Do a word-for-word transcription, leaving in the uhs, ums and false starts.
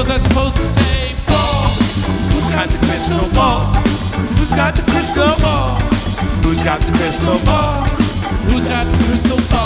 was I supposed to say? Ball. Who's got the crystal ball? Who's got the crystal ball? Who's got the crystal ball? Who's got the crystal ball?